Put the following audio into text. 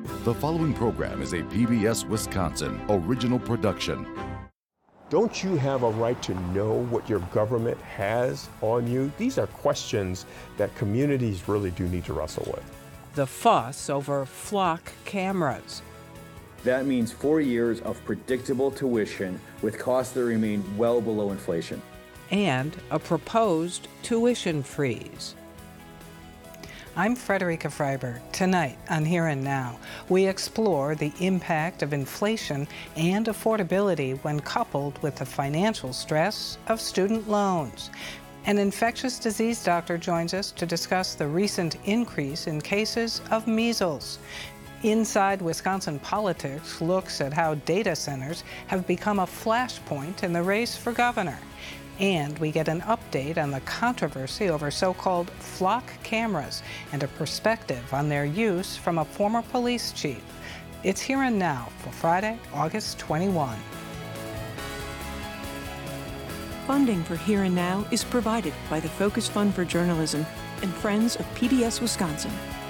The following program is a PBS Wisconsin original production. Don't you have a right to know what your government has on you? These are questions that communities really do need to wrestle with. The fuss over flock cameras. That means 4 years of predictable tuition with costs that remain well below inflation. And a proposed tuition freeze. I'm Frederica Freiberg. Tonight on Here and Now, we explore the impact of inflation and affordability when coupled with the financial stress of student loans. An infectious disease doctor joins us to discuss the recent increase in cases of measles. Inside Wisconsin Politics looks at how data centers have become a flashpoint in the race for governor. And we get an update on the controversy over so-called flock cameras and a perspective on their use from a former police chief. It's Here and Now for Friday, August 21. Funding for Here and Now is provided by the Focus Fund for Journalism and Friends of PBS Wisconsin.